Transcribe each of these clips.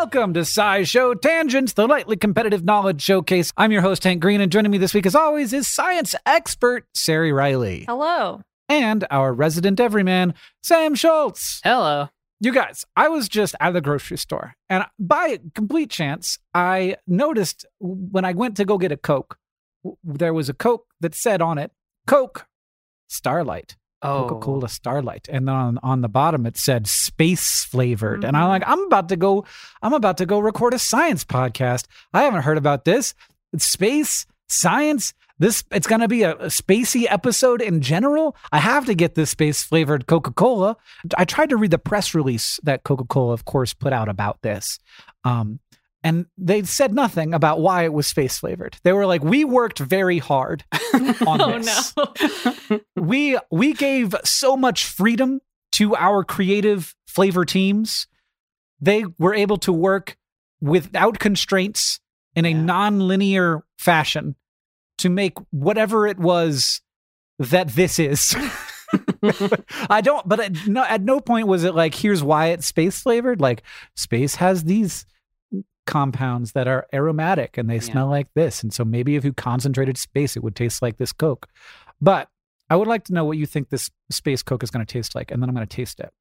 Welcome to SciShow Tangents, the lightly competitive knowledge showcase. I'm your host, Hank Green, and joining me this week, as always, is science expert Sari Riley. Hello. And our resident everyman, Sam Schultz. Hello. You guys, I was just at the grocery store, and by complete chance, I noticed when I went to go get a Coke, there was a Coke that said on it, Coke Starlight. Coca-Cola Starlight, and then on the bottom it said space flavored. And I'm like, I'm about to go record a science podcast. I haven't heard about this. It's space science. It's going to be a spacey episode in general. I have to get this space flavored Coca-Cola. I tried to read the press release that Coca-Cola, of course, put out about this. And they said nothing about why it was space flavored. They were like, we worked very hard on this. No. We gave so much freedom to our creative flavor teams. They were able to work without constraints in a non-linear fashion to make whatever it was that this is. But at no point was it like, here's why it's space flavored. Like, space has these compounds that are aromatic and they smell like this, and so maybe if you concentrated space it would taste like this Coke. But I would like to know what you think this space Coke is going to taste like, and then I'm going to taste it.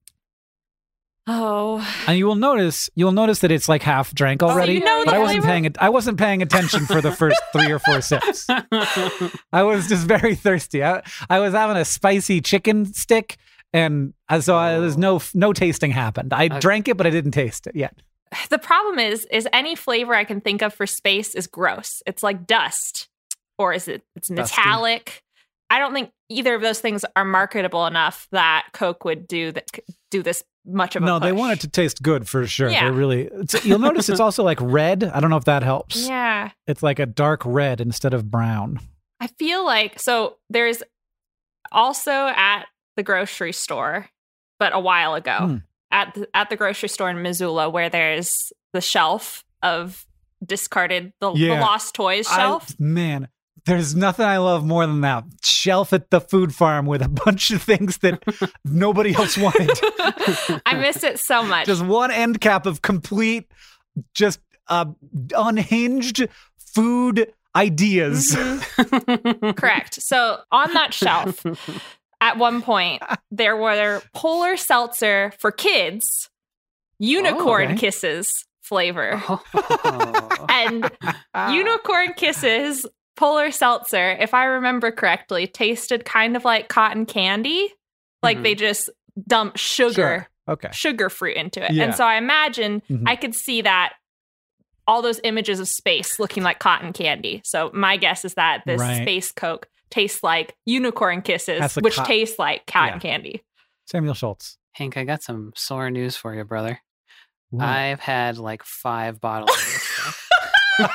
And you will notice that it's like half drank already. But I wasn't paying attention for the first 3 or 4 sips. I was just very thirsty. I was having a spicy chicken stick, and so there's no tasting happened. I drank it, but I didn't taste it yet. The problem is any flavor I can think of for space is gross. It's like dust, or it's metallic. Dusty. I don't think either of those things are marketable enough that Coke would do this much of a push. They want it to taste good for sure. Yeah. You'll notice it's also like red. I don't know if that helps. Yeah. It's like a dark red instead of brown. I feel like, so there's also at the grocery store, but a while ago, at the grocery store in Missoula, where there's the shelf of discarded, the lost toys shelf. There's nothing I love more than that shelf at the food farm with a bunch of things that nobody else wanted. I miss it so much. Just one end cap of complete, just unhinged food ideas. Mm-hmm. Correct. So on that shelf, at one point, there were Polar Seltzer for kids, Unicorn Kisses flavor. And Unicorn Kisses Polar Seltzer, if I remember correctly, tasted kind of like cotton candy. Like they just dumped sugar fruit into it. Yeah. And so I imagine I could see that, all those images of space looking like cotton candy. So my guess is that this space Coke tastes like Unicorn Kisses, which tastes like cotton candy. Samuel Schultz. Hank, I got some sore news for you, brother. What? I've had like 5 bottles of this stuff. You're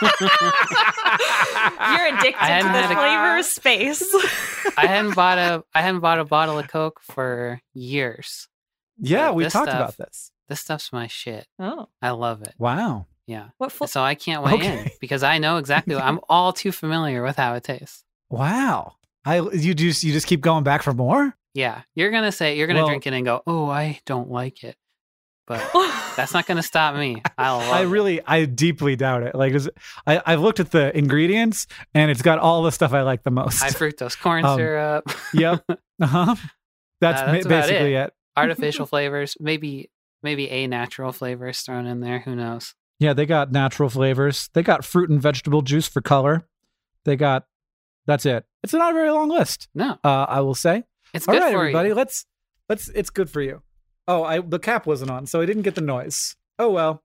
addicted to the flavor of space. I hadn't bought a bottle of Coke for years. Yeah, we talked about this. This stuff's my shit. Oh, I love it. Wow. Yeah. So I can't weigh in because I know exactly. I'm all too familiar with how it tastes. Wow. You just keep going back for more? Yeah. You're gonna drink it and go, oh, I don't like it. But that's not going to stop me. I deeply doubt it. Like, I've looked at the ingredients, and it's got all the stuff I like the most. High fructose corn syrup. Yep. That's basically it. Artificial flavors, maybe a natural flavors thrown in there. Who knows? Yeah, they got natural flavors. They got fruit and vegetable juice for color. That's it. It's not a very long list. No, I will say. It's good for everybody. you. Let's. It's good for you. Oh, the cap wasn't on, so I didn't get the noise. Oh, well.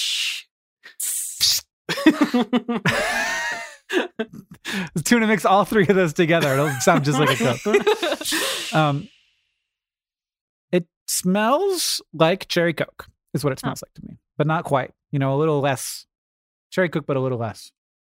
Tuna mix all 3 of those together. It'll sound just like a Coke. It smells like cherry Coke, is what it smells like to me. But not quite. A little less. Cherry Coke, but a little less.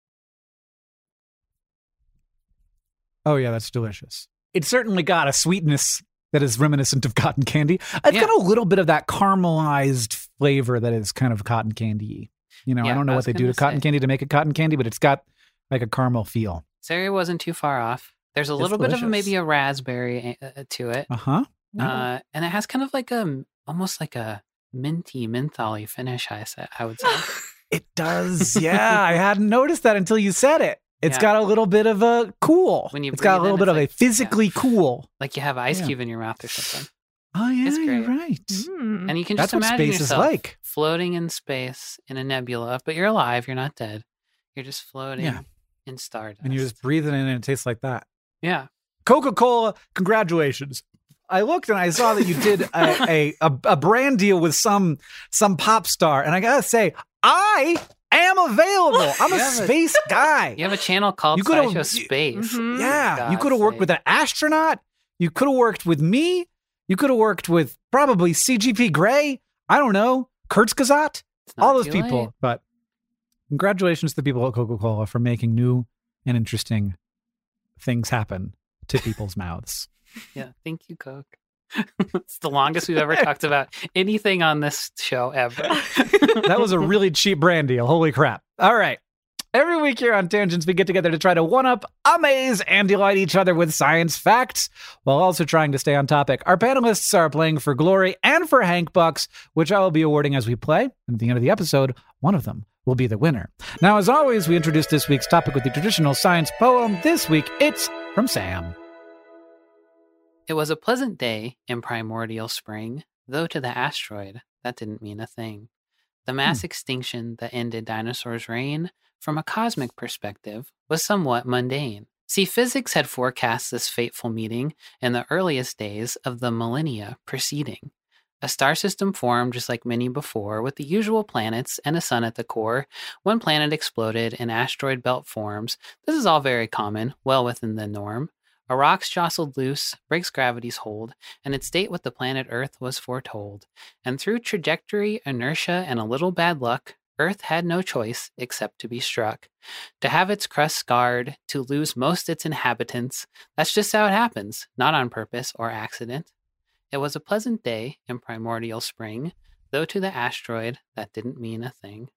Oh, yeah, that's delicious. It certainly got a sweetness that is reminiscent of cotton candy. It's got a little bit of that caramelized flavor that is kind of cotton candy. I don't know what they do to cotton candy to make it cotton candy, but it's got like a caramel feel. Sari wasn't too far off. There's a little bit of maybe a raspberry to it. Uh-huh. And it has kind of like almost like a minty, mentholy finish, I would say. It does. Yeah, I hadn't noticed that until you said it. It's got a little bit of a cool. When you it's got a little bit of a physically cool. Like you have an ice cube in your mouth or something. Oh, yeah, it's great. You're right. Mm. And you can just That's what imagine space is yourself like. floating in space in a nebula, but you're alive. You're not dead. You're just floating in stardust. And you're just breathing in and it tastes like that. Yeah. Coca-Cola, congratulations. I looked and I saw that you did a brand deal with some pop star. And I got to say, I am available. I'm a space guy. You have a channel called SciShow Space. Mm-hmm. Yeah. You could have worked with an astronaut. You could have worked with me. You could have worked with probably CGP Grey. I don't know. Kurzgesagt. All those people. Late. But congratulations to the people at Coca-Cola for making new and interesting things happen to people's mouths. Yeah. Thank you, Coke. It's the longest we've ever talked about anything on this show ever. That was a really cheap brand deal. Holy crap. All right. Every week here on Tangents, we get together to try to one-up, amaze, and delight each other with science facts, while also trying to stay on topic. Our panelists are playing for glory and for Hank Bucks, which I will be awarding as we play. And at the end of the episode, one of them will be the winner. Now, as always, we introduce this week's topic with the traditional science poem. This week, it's from Sam. It was a pleasant day in primordial spring, though to the asteroid, that didn't mean a thing. The mass extinction that ended dinosaurs' reign, from a cosmic perspective, was somewhat mundane. See, physics had forecast this fateful meeting in the earliest days of the millennia preceding. A star system formed just like many before, with the usual planets and a sun at the core. One planet exploded and asteroid belt forms. This is all very common, well within the norm. A rock's jostled loose, breaks gravity's hold, and its date with the planet Earth was foretold. And through trajectory, inertia, and a little bad luck, Earth had no choice except to be struck. To have its crust scarred, to lose most its inhabitants, that's just how it happens, not on purpose or accident. It was a pleasant day in primordial spring, though to the asteroid that didn't mean a thing.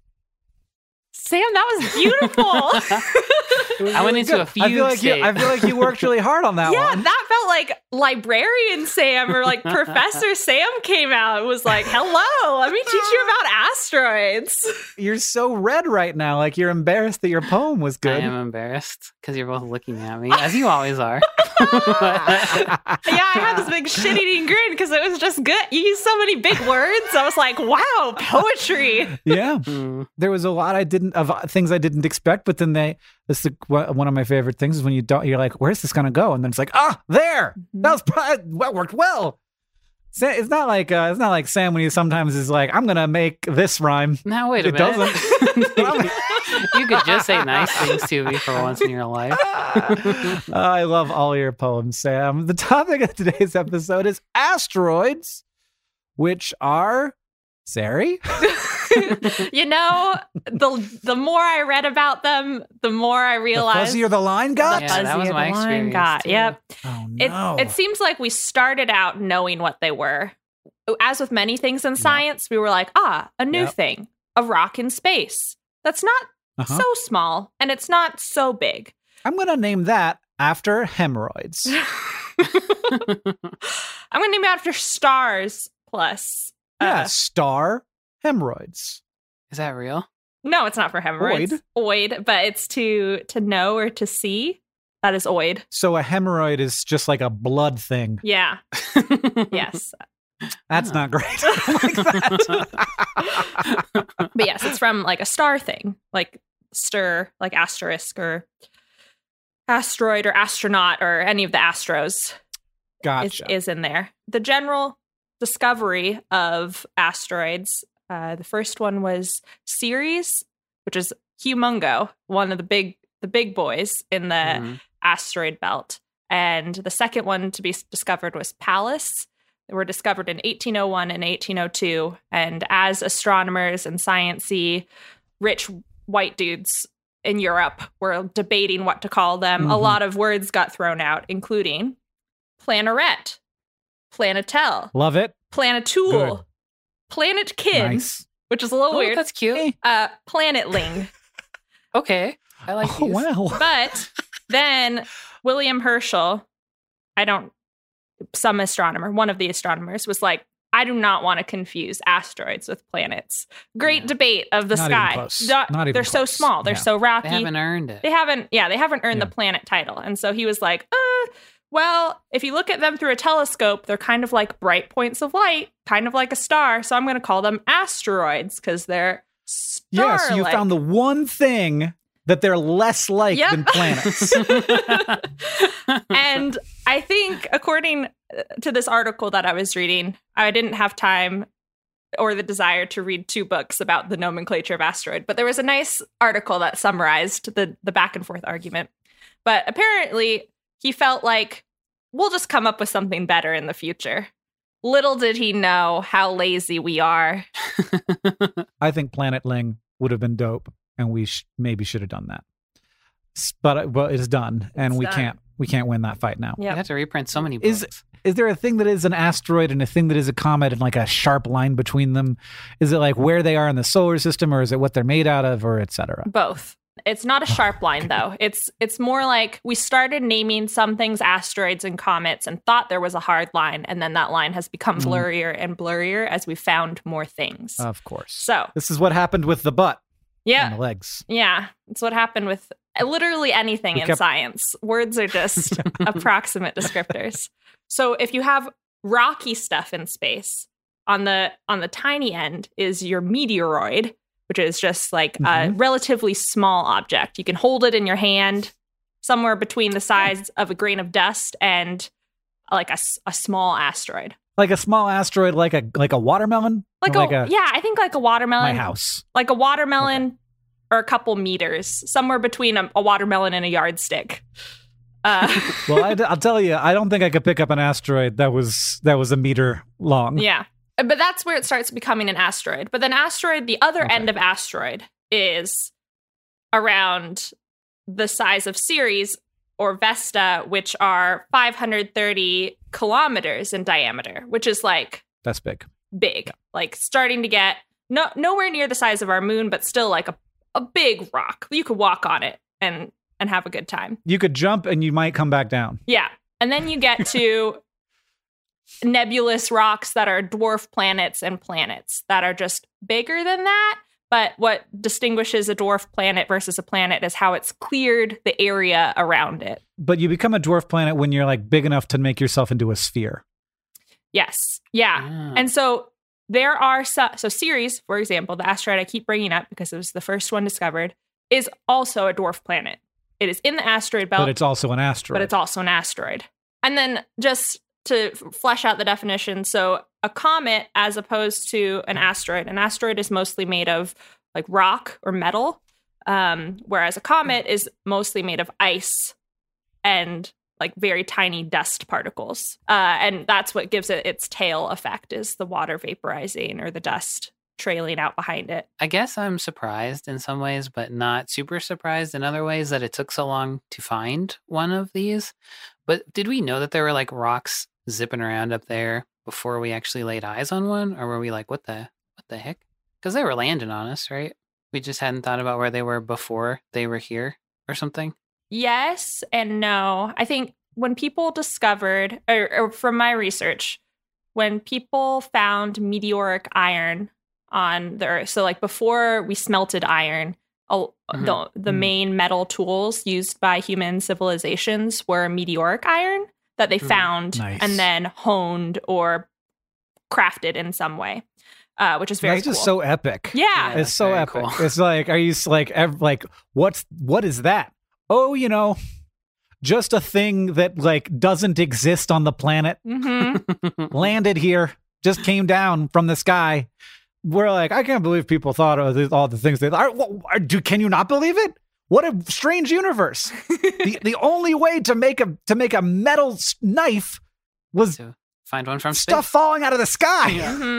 Sam, that was beautiful. I went into a few I feel like you worked really hard on that one. Yeah, that felt like librarian Sam or like Professor Sam came out and was like, hello, let me teach you about asteroids. You're so red right now, like you're embarrassed that your poem was good. I am embarrassed because you're both looking at me, as you always are. Yeah, I had this big shit-eating grin because it was just good. You used so many big words. I was like, wow, poetry. Yeah. There was a lot of things I didn't expect, but then one of my favorite things is when you're like, where's this going to go? And then it's like, there. That worked well. It's not like Sam when he sometimes is like, I'm going to make this rhyme. Now, wait a minute. Doesn't. You could just say nice things to me for once in your life. I love all your poems, Sam. The topic of today's episode is asteroids, which are, Sari? You know, the more I read about them, the more I realized. The fuzzier the line got? Yeah, that was my experience. Yep. Oh, no. It seems like we started out knowing what they were. As with many things in science, we were like, a new thing, a rock in space. That's not so small, and it's not so big. I'm going to name that after hemorrhoids. I'm going to name it after stars plus. Star hemorrhoids. Is that real? No, it's not for hemorrhoids. Oid, but it's to know or to see. That is oid. So a hemorrhoid is just like a blood thing. Yeah. Yes. That's not great. I like that. But yes, it's from like a star thing, like stir, like asterisk or asteroid or astronaut or any of the astros. Gotcha. Is in there. The general discovery of asteroids. The first one was Ceres, which is Humongo, one of the big boys in the asteroid belt. And the second one to be discovered was Pallas. They were discovered in 1801 and 1802. And as astronomers and sciencey rich white dudes in Europe were debating what to call them, a lot of words got thrown out, including Planeret, Planetel. Love it. Planetool. Good. Planetkin, which is a little weird. That's cute. Planetling. Okay. I like these. Wow. But then William Herschel, one of the astronomers was like, I do not want to confuse asteroids with planets. Great debate of the Not sky. even close. Not even they're so close. small. They're so rocky. They haven't earned it. They haven't earned the planet title. And so he was like, well, if you look at them through a telescope, they're kind of like bright points of light, kind of like a star. So I'm going to call them asteroids because they're star-like. Yeah, so you found the one thing that they're less like than planets. And I think, according to this article that I was reading, I didn't have time or the desire to read 2 books about the nomenclature of asteroid, but there was a nice article that summarized the back and forth argument. But apparently, he felt like, we'll just come up with something better in the future. Little did he know how lazy we are. I think Planet Ling would have been dope, and we maybe should have done that. But it's done, and we can't win that fight now. You have to reprint so many books. Is there a thing that is an asteroid and a thing that is a comet and like a sharp line between them? Is it like where they are in the solar system, or is it what they're made out of, or et cetera? Both. It's not a sharp line, though. It's more like we started naming some things asteroids and comets and thought there was a hard line, and then that line has become blurrier and blurrier as we found more things. Of course. So this is what happened with the butt and the legs. Yeah, it's what happened with literally anything in science. Words are just approximate descriptors. So if you have rocky stuff in space, on the tiny end is your meteoroid, which is just like a relatively small object. You can hold it in your hand, somewhere between the size of a grain of dust and like a small asteroid. Like a small asteroid, like a watermelon? I think like a watermelon. My house. Like a watermelon or a couple meters, somewhere between a watermelon and a yardstick. Well, I'll tell you, I don't think I could pick up an asteroid that was a meter long. Yeah. But that's where it starts becoming an asteroid. But then the other end of asteroid is around the size of Ceres or Vesta, which are 530 kilometers in diameter, which is like... That's big. Big. Yeah. Like starting to get nowhere near the size of our moon, but still like a big rock. You could walk on it and have a good time. You could jump and you might come back down. Yeah. And then you get to... nebulous rocks that are dwarf planets and planets that are just bigger than that. But what distinguishes a dwarf planet versus a planet is how it's cleared the area around it. But you become a dwarf planet when you're like big enough to make yourself into a sphere. Yes. Yeah. And so there are so Ceres, for example, the asteroid I keep bringing up because it was the first one discovered, is also a dwarf planet. It is in the asteroid belt. But it's also an asteroid. And then just to flesh out the definition, so a comet as opposed to an asteroid is mostly made of like rock or metal, whereas a comet is mostly made of ice and like very tiny dust particles. And that's what gives it its tail effect, is the water vaporizing or the dust trailing out behind it. I guess I'm surprised in some ways, but not super surprised in other ways that it took so long to find one of these. But did we know that there were like rocks zipping around up there before we actually laid eyes on one? Or were we like, what the heck? Because they were landing on us, right? We just hadn't thought about where they were before they were here or something? Yes and no. I think when people discovered, or from my research, when people found meteoric iron on the Earth, so like before we smelted iron, the main metal tools used by human civilizations were meteoric iron that they found and then honed or crafted in some way, which is very cool. Just so epic. Yeah. It's so epic. Cool. It's like, are you like, what is that? Oh, just a thing that like doesn't exist on the planet. Landed here, just came down from the sky. We're like, I can't believe people thought of all the things they thought. Can you not believe it? What a strange universe. the only way to make a metal knife was to find one from stuff space. Falling out of the sky. Yeah.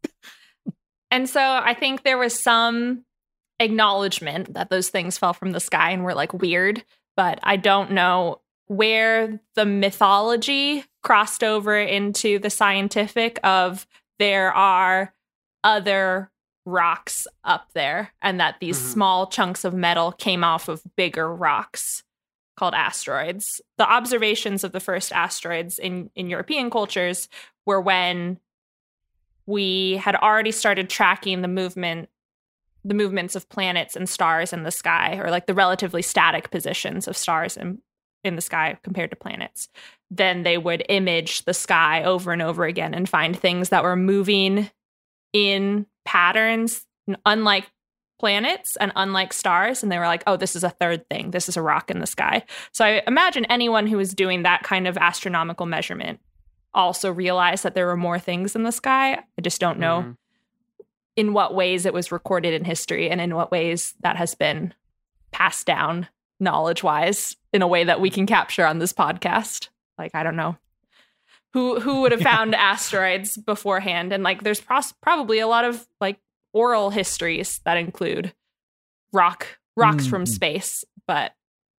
And so I think there was some acknowledgement that those things fell from the sky and were like weird, but I don't know where the mythology crossed over into the scientific of there are other rocks up there and that these small chunks of metal came off of bigger rocks called asteroids. The observations of the first asteroids in European cultures were when we had already started tracking the movements of planets and stars in the sky, or like the relatively static positions of stars in the sky compared to planets, then they would image the sky over and over again and find things that were moving in patterns, unlike planets and unlike stars. And they were like, oh, this is a third thing. This is a rock in the sky. So I imagine anyone who was doing that kind of astronomical measurement also realized that there were more things in the sky. I just don't know in what ways it was recorded in history and in what ways that has been passed down knowledge-wise in a way that we can capture on this podcast. Like, I don't know who would have found asteroids beforehand. And like, there's probably a lot of like oral histories that include rocks from space, but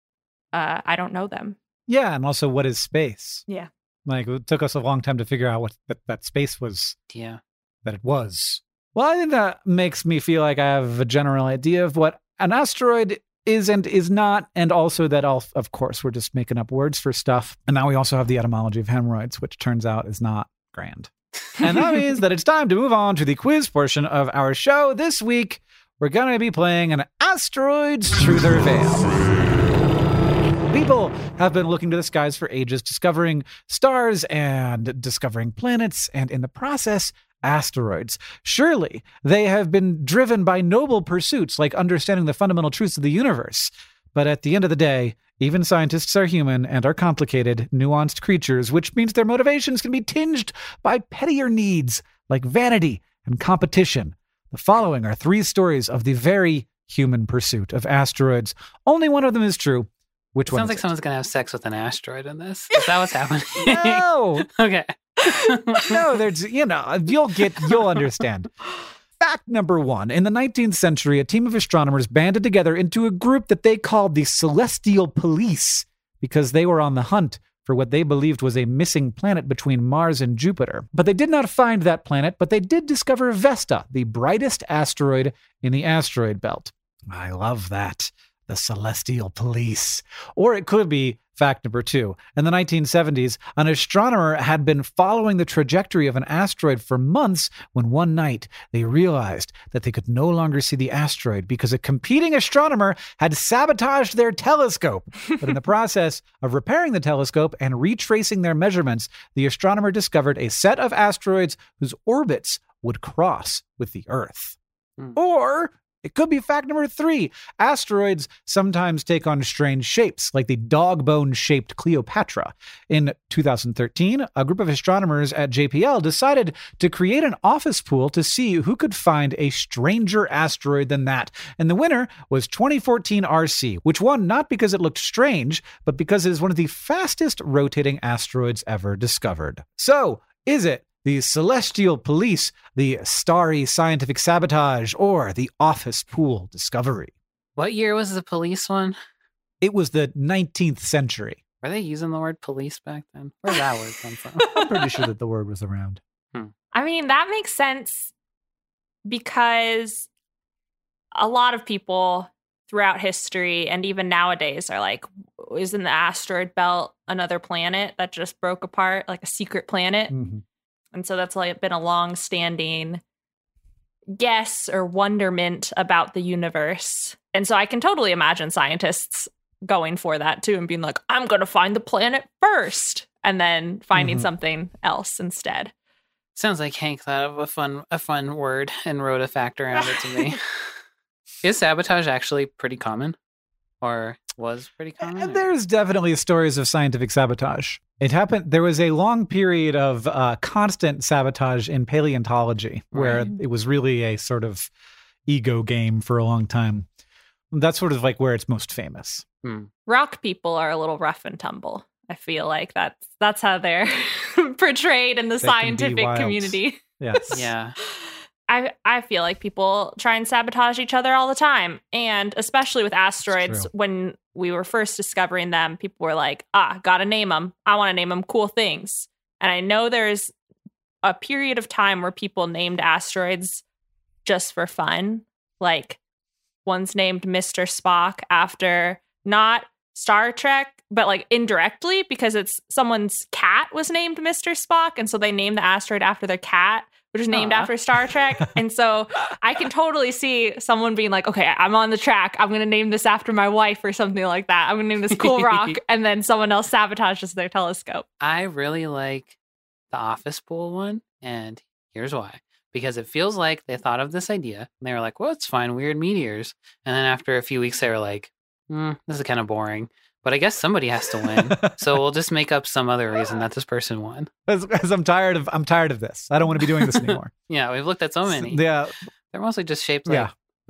I don't know them. Yeah, and also, what is space? Yeah. Like, it took us a long time to figure out what that space was. Yeah. That it was. Well, I think that makes me feel like I have a general idea of what an asteroid is and is not, and also that, of course, we're just making up words for stuff. And now we also have the etymology of hemorrhoids, which turns out is not grand. And that means that it's time to move on to the quiz portion of our show. This week, we're going to be playing an Asteroids Truth or Veil. People have been looking to the skies for ages, discovering stars and discovering planets, and in the process, asteroids. Surely they have been driven by noble pursuits like understanding the fundamental truths of the universe. But at the end of the day, even scientists are human and are complicated, nuanced creatures, which means their motivations can be tinged by pettier needs like vanity and competition. The following are 3 stories of the very human pursuit of asteroids. Only one of them is true. Which one? Sounds like someone's going to have sex with an asteroid in this. Is that what's happening? No. Okay. No, there's, you'll understand. Fact number 1. In the 19th century, a team of astronomers banded together into a group that they called the Celestial Police because they were on the hunt for what they believed was a missing planet between Mars and Jupiter. But they did not find that planet, but they did discover Vesta, the brightest asteroid in the asteroid belt. I love that. The Celestial Police. Or it could be fact number 2. In the 1970s, an astronomer had been following the trajectory of an asteroid for months when one night they realized that they could no longer see the asteroid because a competing astronomer had sabotaged their telescope. But in the process of repairing the telescope and retracing their measurements, the astronomer discovered a set of asteroids whose orbits would cross with the Earth. Or it could be fact number 3. Asteroids sometimes take on strange shapes, like the dog bone-shaped Cleopatra. In 2013, a group of astronomers at JPL decided to create an office pool to see who could find a stranger asteroid than that. And the winner was 2014 RC, which won not because it looked strange, but because it is one of the fastest rotating asteroids ever discovered. So, is it the Celestial Police, the Starry Scientific Sabotage, or the Office Pool Discovery? What year was the police one? It was the 19th century. Were they using the word police back then? Where'd that word come from? I'm pretty sure that the word was around. I mean, that makes sense because a lot of people throughout history and even nowadays are like, isn't the asteroid belt another planet that just broke apart, like a secret planet? Mm-hmm. And so that's like been a long-standing guess or wonderment about the universe. And so I can totally imagine scientists going for that too and being like, I'm going to find the planet first, and then finding something else instead. Sounds like Hank thought of a fun word and wrote a fact around it to me. Is sabotage actually pretty common? Or was pretty common? There's definitely stories of scientific sabotage. It happened. There was a long period of constant sabotage in paleontology where it was really a sort of ego game for a long time. That's sort of like where it's most famous. Rock people are a little rough and tumble. I feel like that's how they're portrayed in the scientific community. Yes. Yeah. I feel like people try and sabotage each other all the time. And especially with asteroids, when we were first discovering them, people were like, gotta name them. I want to name them cool things. And I know there's a period of time where people named asteroids just for fun. Like one's named Mr. Spock after not Star Trek, but like indirectly because it's someone's cat was named Mr. Spock. And so they named the asteroid after their cat, which is named after Star Trek. And so I can totally see someone being like, okay, I'm on the track. I'm going to name this after my wife or something like that. I'm going to name this Cool Rock. And then someone else sabotages their telescope. I really like the office pool one. And here's why. Because it feels like they thought of this idea. And they were like, well, it's fine. Weird meteors. And then after a few weeks, they were like, this is kind of boring. But I guess somebody has to win. So we'll just make up some other reason that this person won. Because I'm tired of this. I don't want to be doing this anymore. Yeah, we've looked at so many. Yeah. They're mostly just shaped like,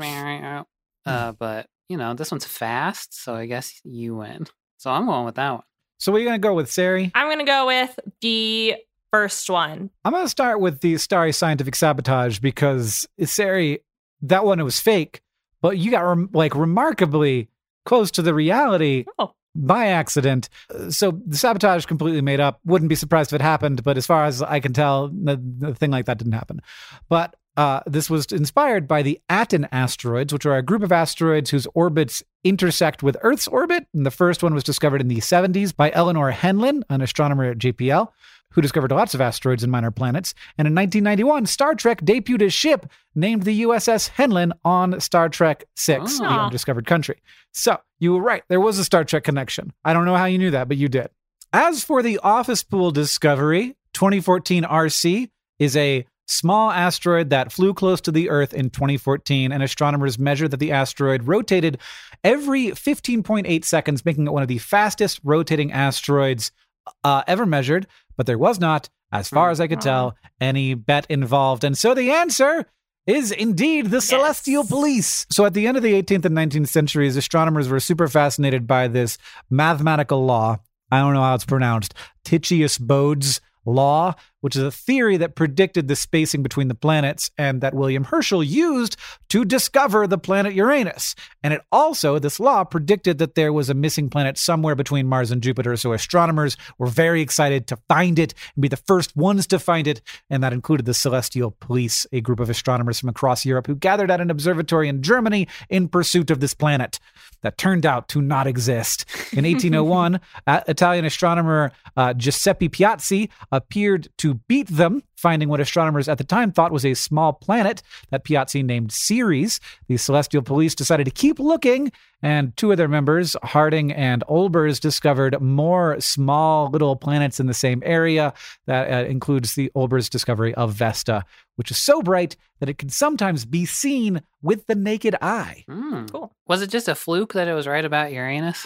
but this one's fast, so I guess you win. So I'm going with that one. So what are you going to go with, Sari? I'm going to go with the first one. I'm going to start with the Starry Scientific Sabotage because, Sari, that one, it was fake, but you got remarkably close to the reality. By accident. So the sabotage completely made up. Wouldn't be surprised if it happened, but as far as I can tell, the thing like that didn't happen. But this was inspired by the Aten asteroids, which are a group of asteroids whose orbits intersect with Earth's orbit. And the first one was discovered in the 70s by Eleanor Henlin, an astronomer at JPL, who discovered lots of asteroids and minor planets. And in 1991, Star Trek debuted a ship named the USS Henlin on Star Trek VI, The Undiscovered Country. So you were right. There was a Star Trek connection. I don't know how you knew that, but you did. As for the office pool discovery, 2014 RC is a small asteroid that flew close to the Earth in 2014, and astronomers measured that the asteroid rotated every 15.8 seconds, making it one of the fastest rotating asteroids ever measured. But there was not, as far as I could tell, any bet involved. And so the answer is indeed the Celestial Police. So at the end of the 18th and 19th centuries, astronomers were super fascinated by this mathematical law. I don't know how it's pronounced. Titius-Bode's law, which is a theory that predicted the spacing between the planets and that William Herschel used to discover the planet Uranus. And it also, this law predicted that there was a missing planet somewhere between Mars and Jupiter. So astronomers were very excited to find it and be the first ones to find it. And that included the Celestial Police, a group of astronomers from across Europe who gathered at an observatory in Germany in pursuit of this planet that turned out to not exist. In 1801, Italian astronomer Giuseppe Piazzi appeared to beat them, finding what astronomers at the time thought was a small planet that Piazzi named Ceres. The Celestial Police decided to keep looking, and two of their members, Harding and Olbers, discovered more small little planets in the same area. That includes the Olbers' discovery of Vesta, which is so bright that it can sometimes be seen with the naked eye. Cool. Was it just a fluke that it was right about Uranus?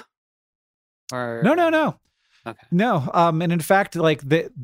Or No. Okay. No. And in fact, like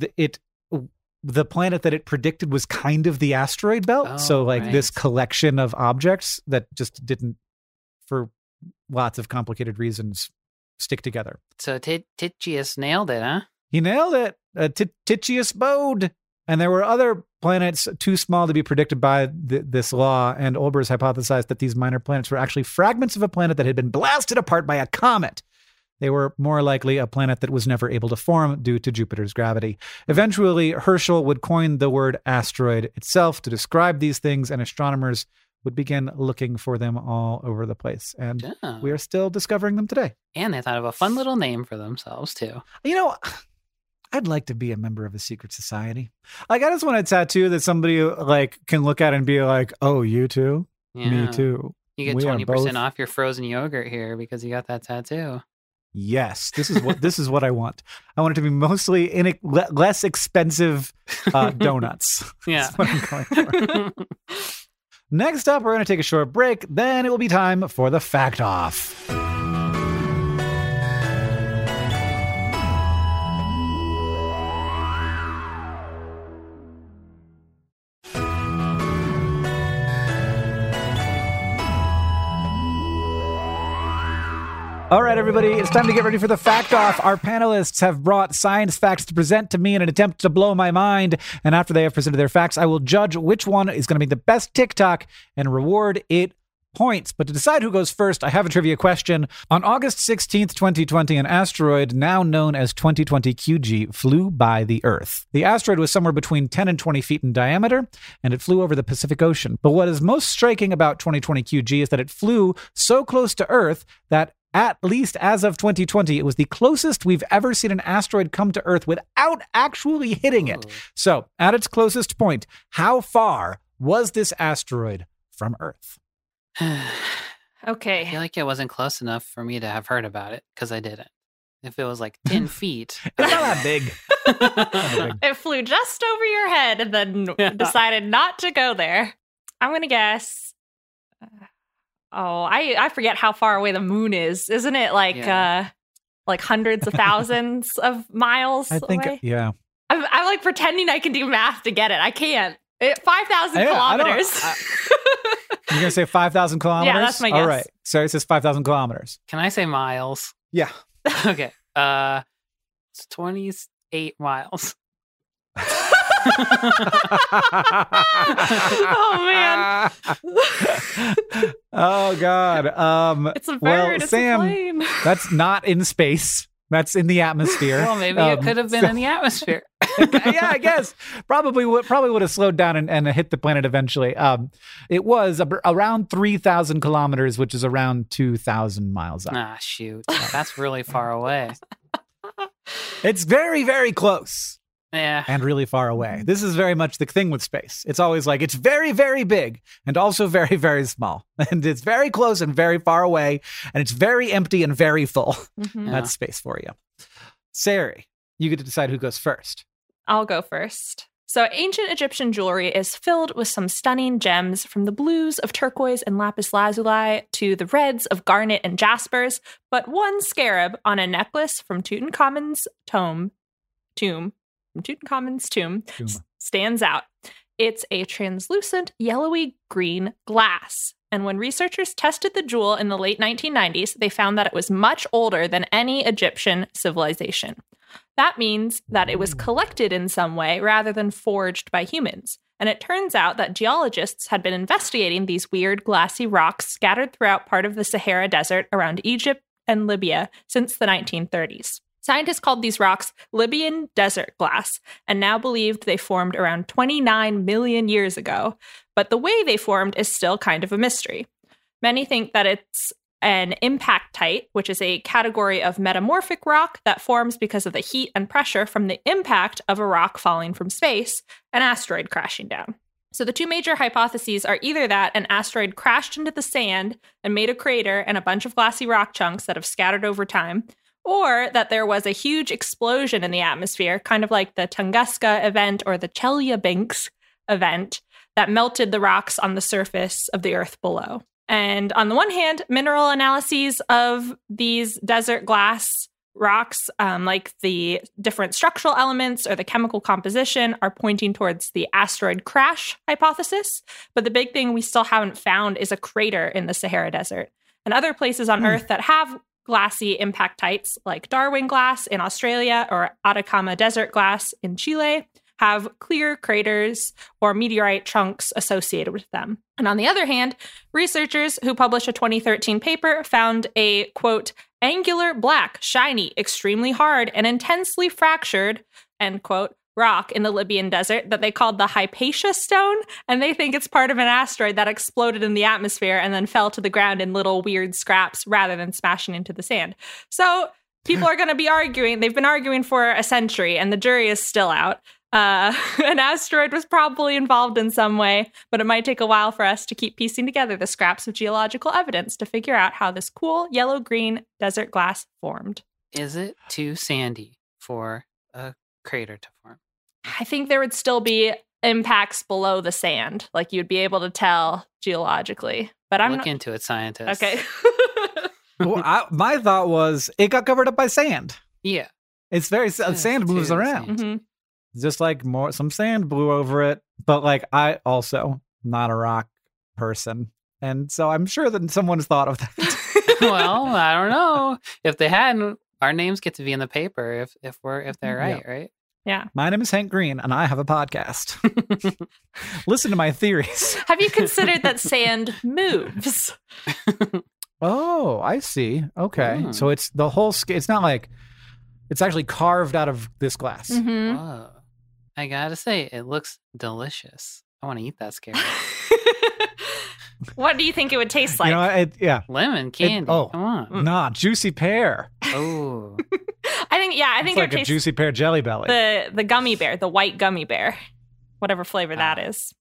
the planet that it predicted was kind of the asteroid belt. So this collection of objects that just didn't, for lots of complicated reasons, stick together. So Titius nailed it, huh? He nailed it. Titius-Bode. And there were other planets too small to be predicted by this law. And Olbers hypothesized that these minor planets were actually fragments of a planet that had been blasted apart by a comet. They were more likely a planet that was never able to form due to Jupiter's gravity. Eventually, Herschel would coin the word asteroid itself to describe these things, and astronomers would begin looking for them all over the place. And we are still discovering them today. And they thought of a fun little name for themselves, too. You know, I'd like to be a member of a secret society. Like, I just want a tattoo that somebody can look at and be like, oh, you too? Yeah. Me too. You get 20% off your frozen yogurt here because you got that tattoo. Yes, this is what I want. I want it to be mostly less expensive donuts. Yeah. That's what I'm going for. Next up, we're going to take a short break. Then it will be time for the Fact Off. All right, everybody, it's time to get ready for the Fact Off. Our panelists have brought science facts to present to me in an attempt to blow my mind. And after they have presented their facts, I will judge which one is going to be the best TikTok and reward it points. But to decide who goes first, I have a trivia question. On August 16th, 2020, an asteroid now known as 2020 QG flew by the Earth. The asteroid was somewhere between 10 and 20 feet in diameter, and it flew over the Pacific Ocean. But what is most striking about 2020 QG is that it flew so close to Earth that At least as of 2020, it was the closest we've ever seen an asteroid come to Earth without actually hitting it. So, at its closest point, how far was this asteroid from Earth? Okay. I feel like it wasn't close enough for me to have heard about it because I didn't. If it was like 10 feet. It's not that big. It flew just over your head and then decided not to go there. I'm going to guess. I forget how far away the moon is. Isn't it like hundreds of thousands of miles think, away? Yeah. I'm like pretending I can do math to get it. I can't. 5,000 kilometers. You're going to say 5,000 kilometers? Yeah, that's my guess. All right. So it says 5,000 kilometers. Can I say miles? Yeah. Okay. It's 28 miles. Oh, man. Oh, God. It's a bird. It's Sam, a plane. That's not in space. That's in the atmosphere. Well, maybe it could have been in the atmosphere. Yeah, I guess. Probably would have slowed down and hit the planet eventually. It was around 3,000 kilometers, which is around 2,000 miles up. Ah, shoot. That's really far away. It's very, very close. Yeah. And really far away. This is very much the thing with space. It's always like it's very, very big and also very, very small. And it's very close and very far away. And it's very empty and very full. Mm-hmm. Yeah. That's space for you. Sari, you get to decide who goes first. I'll go first. So ancient Egyptian jewelry is filled with some stunning gems, from the blues of turquoise and lapis lazuli to the reds of garnet and jaspers. But one scarab on a necklace from Tutankhamun's tomb stands out. It's a translucent yellowy green glass. And when researchers tested the jewel in the late 1990s, they found that it was much older than any Egyptian civilization. That means that it was collected in some way rather than forged by humans. And it turns out that geologists had been investigating these weird glassy rocks scattered throughout part of the Sahara Desert around Egypt and Libya since the 1930s. Scientists called these rocks Libyan desert glass and now believed they formed around 29 million years ago. But the way they formed is still kind of a mystery. Many think that it's an impactite, which is a category of metamorphic rock that forms because of the heat and pressure from the impact of a rock falling from space, an asteroid crashing down. So the two major hypotheses are either that an asteroid crashed into the sand and made a crater and a bunch of glassy rock chunks that have scattered over time, or that there was a huge explosion in the atmosphere, kind of like the Tunguska event or the Chelyabinsk event, that melted the rocks on the surface of the Earth below. And on the one hand, mineral analyses of these desert glass rocks, like the different structural elements or the chemical composition, are pointing towards the asteroid crash hypothesis. But the big thing we still haven't found is a crater in the Sahara Desert. And other places on Earth that have glassy impactites, like Darwin glass in Australia or Atacama Desert glass in Chile, have clear craters or meteorite chunks associated with them. And on the other hand, researchers who published a 2013 paper found a, quote, angular, black, shiny, extremely hard, and intensely fractured, end quote, rock in the Libyan desert that they called the Hypatia stone, and they think it's part of an asteroid that exploded in the atmosphere and then fell to the ground in little weird scraps rather than smashing into the sand. So people are going to be arguing. They've been arguing for a century, and the jury is still out. An asteroid was probably involved in some way, but it might take a while for us to keep piecing together the scraps of geological evidence to figure out how this cool yellow-green desert glass formed. Is it too sandy for a crater to form? I think there would still be impacts below the sand. Like, you'd be able to tell geologically. But I'm Look into it, scientists. Okay. Well, my thought was it got covered up by sand. Yeah. It's very sand moves around. Mm-hmm. Just like some sand blew over it. But like, I also not a rock person. And so I'm sure that someone's thought of that. Well, I don't know. If they hadn't, our names get to be in the paper if they're right, right? Yeah. My name is Hank Green, and I have a podcast. Listen to my theories. Have you considered that sand moves? Oh, I see. Okay. So it's the whole it's not like it's actually carved out of this glass. Mm-hmm. Whoa. I gotta say, it looks delicious. I want to eat that scarab. What do you think it would taste like? You know, yeah. Lemon candy. Come on. Nah, juicy pear. Oh. I think It's like a juicy pear Jelly Belly. The gummy bear, the white gummy bear, whatever flavor that is.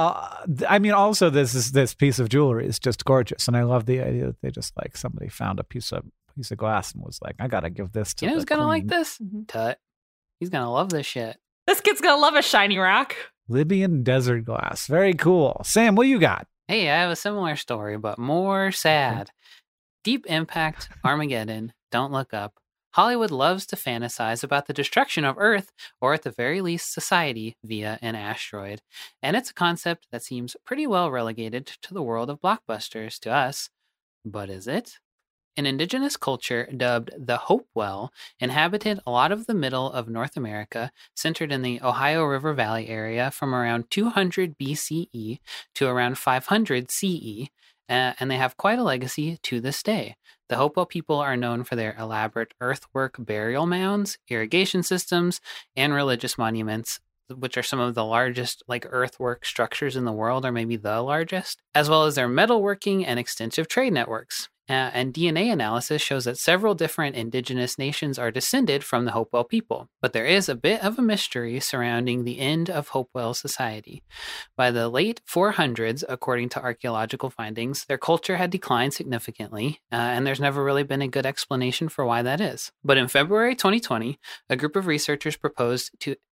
I mean, also this piece of jewelry is just gorgeous, and I love the idea that they just like somebody found a piece of glass and was like, I gotta give this to. You know who's gonna like queen. this? Tut. He's gonna love this shit. This kid's gonna love a shiny rock. Libyan desert glass. Very cool. Sam, what do you got? Hey, I have a similar story, but more sad. Deep Impact, Armageddon, Don't Look Up. Hollywood loves to fantasize about the destruction of Earth, or at the very least society, via an asteroid. And it's a concept that seems pretty well relegated to the world of blockbusters to us. But is it? An indigenous culture dubbed the Hopewell inhabited a lot of the middle of North America, centered in the Ohio River Valley area from around 200 BCE to around 500 CE, and they have quite a legacy to this day. The Hopewell people are known for their elaborate earthwork burial mounds, irrigation systems, and religious monuments, which are some of the largest earthwork structures in the world, or maybe the largest, as well as their metalworking and extensive trade networks. And DNA analysis shows that several different indigenous nations are descended from the Hopewell people. But there is a bit of a mystery surrounding the end of Hopewell society. By the late 400s, according to archaeological findings, their culture had declined significantly, and there's never really been a good explanation for why that is. But in February 2020, a group of researchers proposed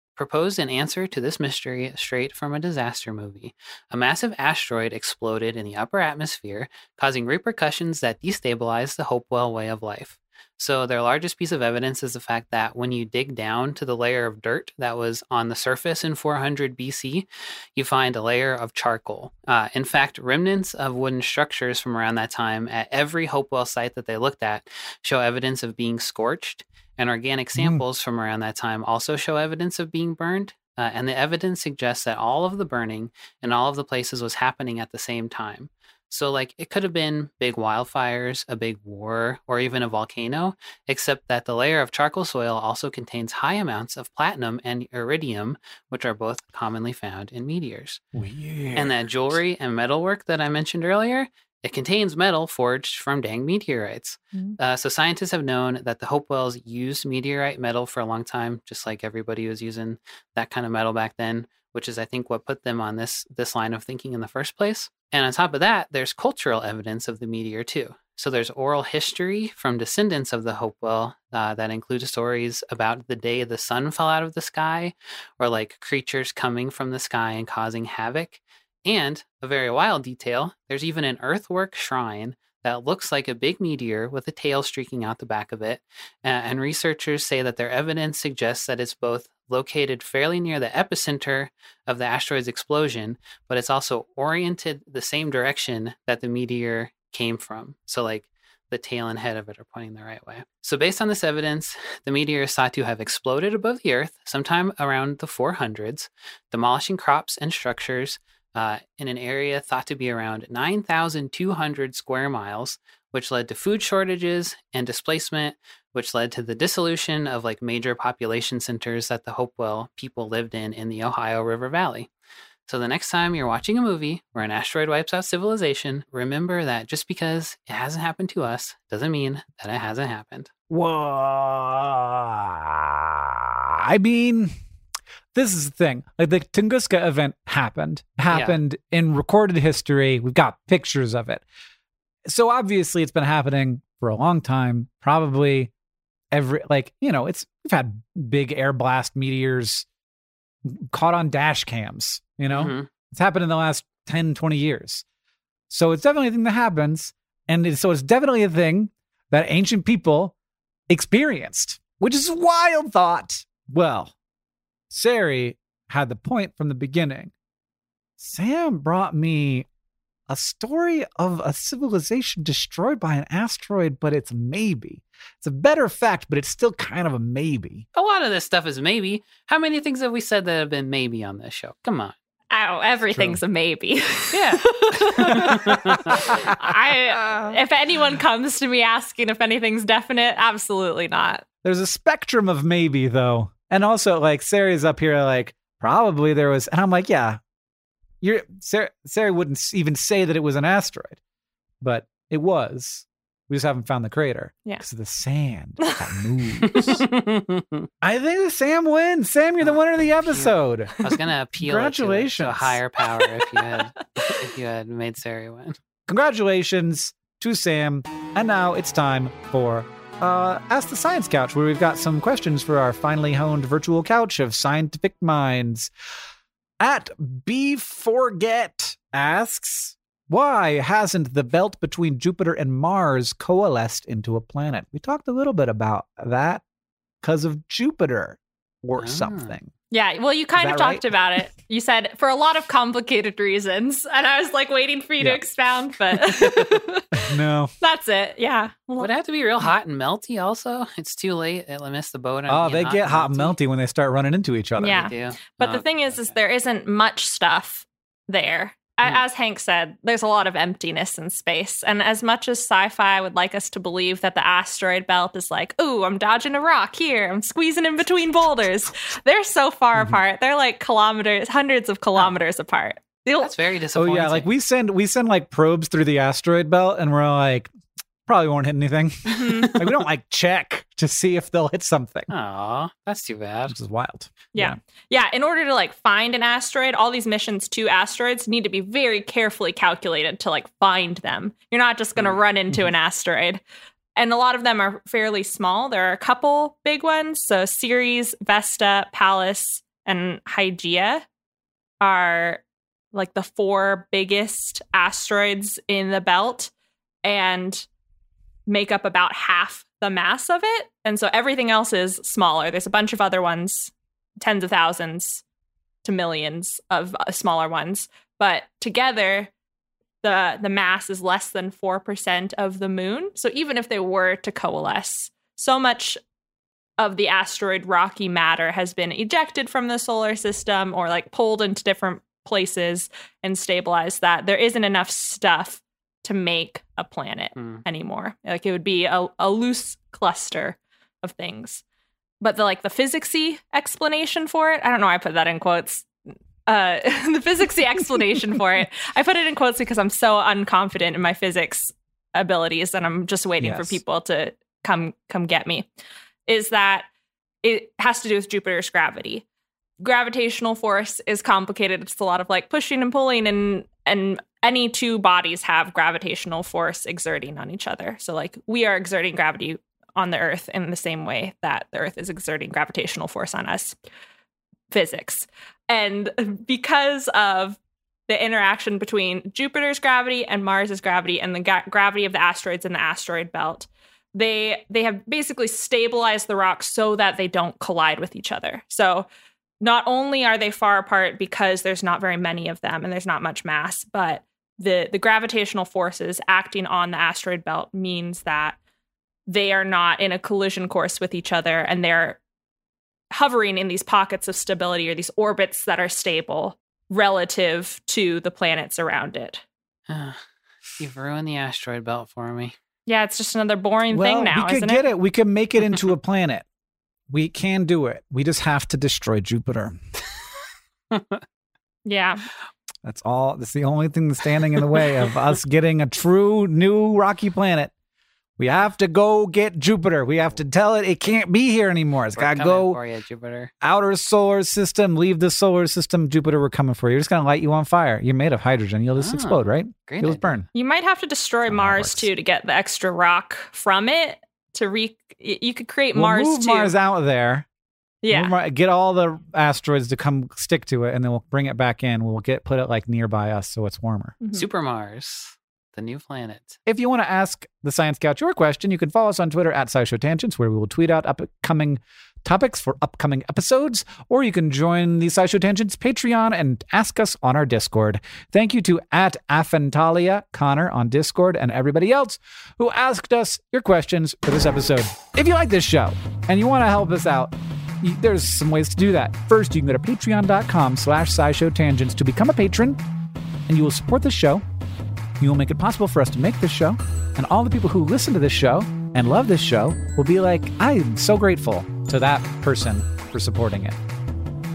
an answer to this mystery straight from a disaster movie. A massive asteroid exploded in the upper atmosphere, causing repercussions that destabilized the Hopewell way of life. So their largest piece of evidence is the fact that when you dig down to the layer of dirt that was on the surface in 400 BC, you find a layer of charcoal. In fact, remnants of wooden structures from around that time at every Hopewell site that they looked at show evidence of being scorched. And organic samples from around that time also show evidence of being burned. And the evidence suggests that all of the burning in all of the places was happening at the same time. So, it could have been big wildfires, a big war, or even a volcano, except that the layer of charcoal soil also contains high amounts of platinum and iridium, which are both commonly found in meteors. Weird. And that jewelry and metalwork that I mentioned earlier, it contains metal forged from dang meteorites. So scientists have known that the Hopewells used meteorite metal for a long time, just like everybody was using that kind of metal back then, which is, I think, what put them on this line of thinking in the first place. And on top of that, there's cultural evidence of the meteor, too. So there's oral history from descendants of the Hopewell that include stories about the day the sun fell out of the sky, or creatures coming from the sky and causing havoc. And a very wild detail, there's even an earthwork shrine that looks like a big meteor with a tail streaking out the back of it. And researchers say that their evidence suggests that it's both located fairly near the epicenter of the asteroid's explosion, but it's also oriented the same direction that the meteor came from. So the tail and head of it are pointing the right way. So based on this evidence, the meteor is thought to have exploded above the Earth sometime around the 400s, demolishing crops and structures in an area thought to be around 9,200 square miles, which led to food shortages and displacement, which led to the dissolution of major population centers that the Hopewell people lived in the Ohio River Valley. So the next time you're watching a movie where an asteroid wipes out civilization, remember that just because it hasn't happened to us doesn't mean that it hasn't happened. Well, I mean, this is the thing. The Tunguska event happened in recorded history. We've got pictures of it. So obviously it's been happening for a long time. Probably we've had big air blast meteors caught on dash cams, It's happened in the last 10, 20 years. So it's definitely a thing that happens. And so it's definitely a thing that ancient people experienced, which is a wild thought. Well, Sari had the point from the beginning. Sam brought me a story of a civilization destroyed by an asteroid, but it's maybe. It's a better fact, but it's still kind of a maybe. A lot of this stuff is maybe. How many things have we said that have been maybe on this show? Come on. Oh, everything's a maybe. Yeah. If anyone comes to me asking if anything's definite, absolutely not. There's a spectrum of maybe, though. And also, Sari's up here, probably there was, and I'm like, yeah, Sarah wouldn't even say that it was an asteroid, but it was. We just haven't found the crater. Yeah. Because of the sand that moves. I think Sam wins. Sam, you're the winner of the episode. I was going to appeal Congratulations. to a higher power if you had made Sarah win. Congratulations to Sam. And now it's time for Ask the Science Couch, where we've got some questions for our finely honed virtual couch of scientific minds. At BeForget asks, why hasn't the belt between Jupiter and Mars coalesced into a planet? We talked a little bit about that because of Jupiter or something. Yeah, well, you kind of talked about it. You said for a lot of complicated reasons, and I was like waiting for you to expound, but no, that's it. Yeah, would it have to be real hot and melty? Also, it's too late. It'll miss the boat. They get hot and melty when they start running into each other. Yeah, but the thing is there isn't much stuff there. As Hank said, there's a lot of emptiness in space. And as much as sci-fi would like us to believe that the asteroid belt is like, ooh, I'm dodging a rock here, I'm squeezing in between boulders, they're so far apart. They're like kilometers, hundreds of kilometers apart. That's very disappointing. Oh, yeah, like we send like probes through the asteroid belt, and we're like, probably won't hit anything. Like, we don't like check to see if they'll hit something. Aw, that's too bad. Which is wild. Yeah. In order to like find an asteroid, all these missions to asteroids need to be very carefully calculated to like find them. You're not just going to run into an asteroid. And a lot of them are fairly small. There are a couple big ones. So Ceres, Vesta, Pallas, and Hygeia are like the 4 biggest asteroids in the belt and make up about half the mass of it. And so everything else is smaller. There's a bunch of other ones, tens of thousands to millions of smaller ones. But together, the mass is less than 4% of the moon. So even if they were to coalesce, so much of the asteroid rocky matter has been ejected from the solar system or like pulled into different places and stabilized that there isn't enough stuff to make a planet anymore. Like it would be a loose cluster of things. But the physicsy explanation for it, I don't know why I put that in quotes. The physicsy explanation for it, I put it in quotes because I'm so unconfident in my physics abilities and I'm just waiting for people to come get me, is that it has to do with Jupiter's gravity. Gravitational force is complicated. It's a lot of like pushing and pulling, and any 2 bodies have gravitational force exerting on each other. So like we are exerting gravity on the Earth in the same way that the Earth is exerting gravitational force on us. Physics. And because of the interaction between Jupiter's gravity and Mars's gravity and the gravity of the asteroids in the asteroid belt, they have basically stabilized the rocks so that they don't collide with each other. So not only are they far apart because there's not very many of them and there's not much mass, but the gravitational forces acting on the asteroid belt means that they are not in a collision course with each other and they're hovering in these pockets of stability or these orbits that are stable relative to the planets around it. You've ruined the asteroid belt for me. Yeah, it's just another boring thing now, we could get it. We can make it into a planet. We can do it. We just have to destroy Jupiter. Yeah. That's all. That's the only thing that's standing in the way of us getting a true new rocky planet. We have to go get Jupiter. We have to tell it can't be here anymore. It's got to go for you, Jupiter. Outer solar system, leave the solar system. Jupiter, we're coming for you. We're just going to light you on fire. You're made of hydrogen. You'll just explode, right? Great. You'll just burn. You might have to destroy Mars too to get the extra rock from it. You could create Mars move too. Mars out there. Yeah. Get all the asteroids to come stick to it, and then we'll bring it back in. We'll put it like nearby us so it's warmer. Mm-hmm. Super Mars, the new planet. If you want to ask the Science Couch your question, you can follow us on Twitter at SciShow Tangents, where we will tweet out upcoming topics for upcoming episodes, or you can join the SciShow Tangents Patreon and ask us on our Discord. Thank you to @Afentalia Connor on Discord and everybody else who asked us your questions for this episode. If you like this show and you want to help us out, there's some ways to do that. First, you can go to patreon.com/SciShowTangents to become a patron, and you will support the show. You will make it possible for us to make this show, and all the people who listen to this show and love this show will be like, I'm so grateful to that person for supporting it.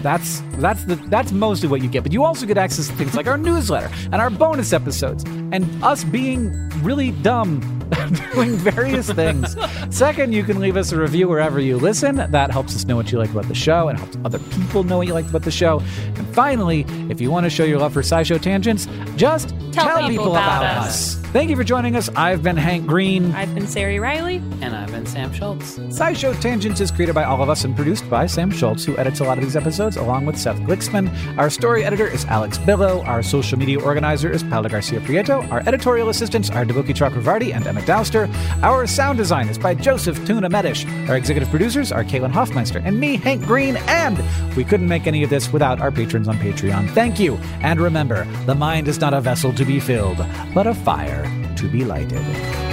That's mostly what you get. But you also get access to things like our newsletter and our bonus episodes and us being really dumb doing various things. Second, you can leave us a review wherever you listen. That helps us know what you like about the show and helps other people know what you like about the show. And finally, if you want to show your love for SciShow Tangents, just tell people about us. Thank you for joining us. I've been Hank Green. I've been Sari Riley. And I've been Sam Schultz. SciShow Tangents is created by all of us and produced by Sam Schultz, who edits a lot of these episodes along with Seth Glicksman. Our story editor is Alex Billow. Our social media organizer is Paula Garcia Prieto. Our editorial assistants are Debuki Chakravarti and Emma Dowster. Our sound design is by Joseph Tuna Medish. Our executive producers are Caitlin Hoffmeister and me, Hank Green. And we couldn't make any of this without our patrons on Patreon. Thank you. And remember, the mind is not a vessel to be filled, but a fire to be lighted.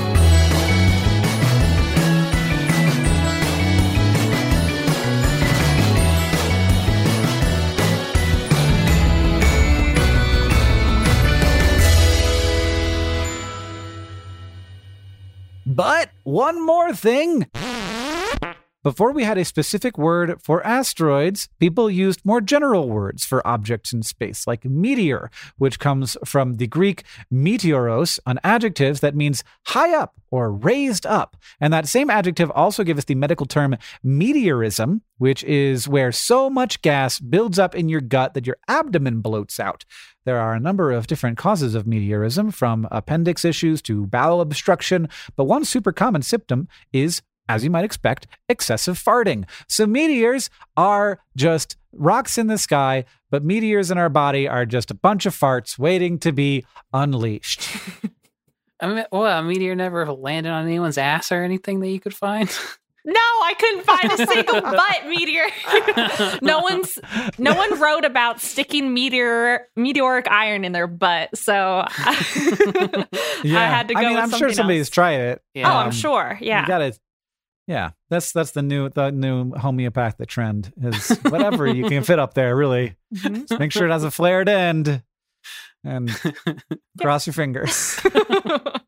But one more thing. Before we had a specific word for asteroids, people used more general words for objects in space, like meteor, which comes from the Greek meteoros, an adjective that means high up or raised up. And that same adjective also gave us the medical term meteorism, which is where so much gas builds up in your gut that your abdomen bloats out. There are a number of different causes of meteorism, from appendix issues to bowel obstruction, but one super common symptom is, as you might expect, excessive farting. So meteors are just rocks in the sky, but meteors in our body are just a bunch of farts waiting to be unleashed. I mean, well, a meteor never landed on anyone's ass or anything that you could find? No, I couldn't find a single butt meteor. No one wrote about sticking meteoric iron in their butt, so I had to go. I'm sure somebody's tried it. Yeah. I'm sure. Yeah, you gotta. Yeah, that's the new homeopathic trend is whatever you can fit up there. Really, just make sure it has a flared end, and cross your fingers.